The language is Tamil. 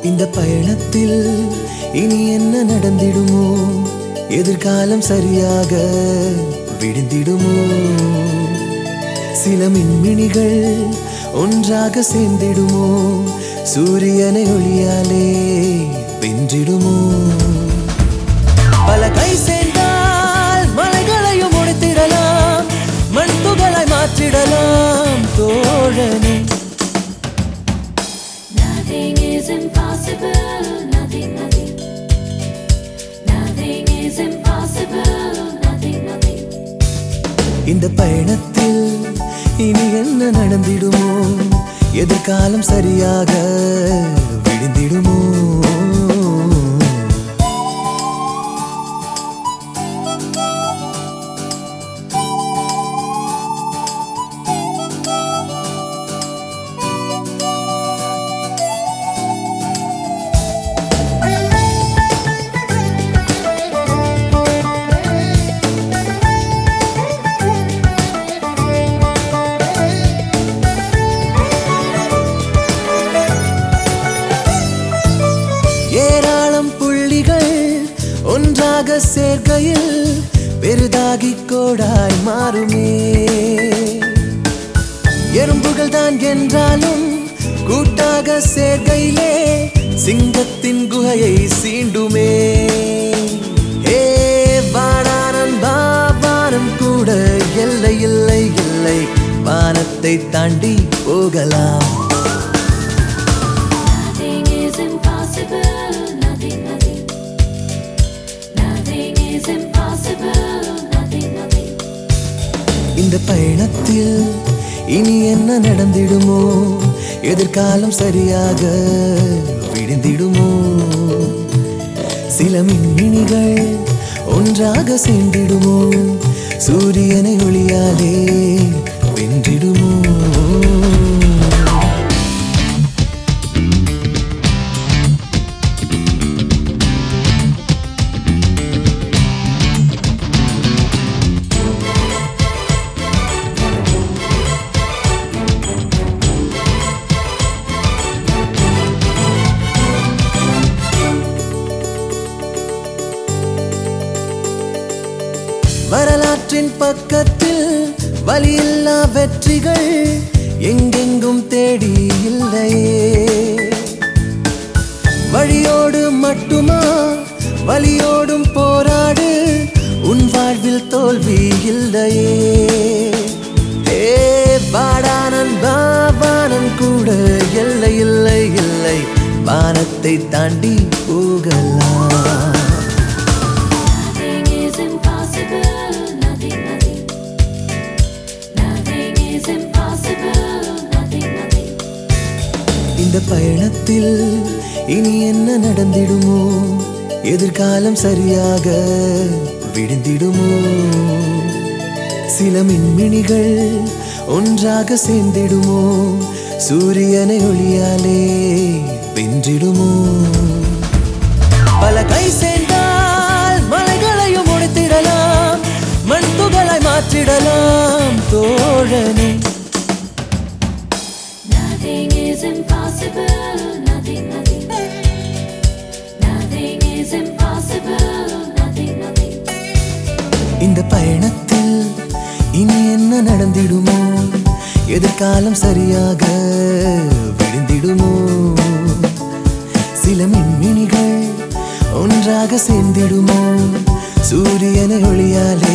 இந்த பயணத்தில் இனி என்ன நடந்திடுமோ? எதிர்காலம் சரியாக விடிந்திடுமோ? சில மின்மினிகள் ஒன்றாக சேர்ந்திடுமோ? சூரியனை ஒளியாலே வென்றிடுமோ? பல கை சேர்ந்தால் மலைகளையும் உடைத்திடலாம், மண் துகளாய் மாற்றிடலாம் தோழனே. Nothing is impossible, nothing is impossible, nothing. இந்த பயணத்தில் இனி என்ன நடந்திடுமோ? எதிர்காலம் சரியாக விடிந்திடுமோ? ஏராளம் புள்ளிகள் ஒன்றாக சேர்க்கையில் பெரிதாகி கோடாய் மாறுமே. எறும்புகள் தான் என்றாலும் கூட்டாக சேர்க்கையிலே சிங்கத்தின் குகையை சீண்டுமே. ஏ வாடானன் வானம் கூட எல்லை இல்லை இல்லை, வானத்தை தாண்டி போகலாம். இந்த பயணத்தில் இனி என்ன நடந்திடுமோ? எதிர்காலம் சரியாக விடிந்திடுமோ? சில மின்மினிகள் ஒன்றாக சேர்ந்திடுமோ? சூரியனை ஒளியாலே வென்றிடுமோ? வரலாற்றின் பக்கத்தில் வலியில்லா வெற்றிகள் எங்கெங்கும் தேடி இல்லையே. வழியோடு மட்டுமா வலியோடும் போராடு, உன் வாழ்வில் தோல்வி இல்லையே. ஏ வாடானன் வானம் கூட எல்லை இல்லை இல்லை, வானத்தை தாண்டி போகலாம். இந்த பயணத்தில் இனி என்ன நடந்திடுமோ? எதிர்காலம் சரியாக விடிந்திடுமோ? சில மின்மினிகள் ஒன்றாக சேர்ந்திடுமோ? சூரியனை ஒளியாலே வென்றிடுமோ? பல கை சேர்ந்தால் மலைகளையும் உடைத்திடலாம், மண் துகளாய் மாற்றிடலாம் தோழனே. Nothing is impossible, nothing is impossible, nothing. இந்த பயணத்தில் இனி என்ன நடந்திடுமோ? எதிர்காலம் சரியாக விடிந்திடுமோ? சில மின்மினிகள் ஒன்றாக சேர்ந்திடுமோ? சூரியனை ஒளியாலே